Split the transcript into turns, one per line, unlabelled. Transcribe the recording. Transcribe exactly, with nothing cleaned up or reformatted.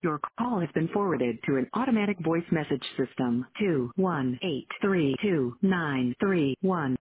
Your call has been forwarded to an automatic voice message system. two one eight three two nine three one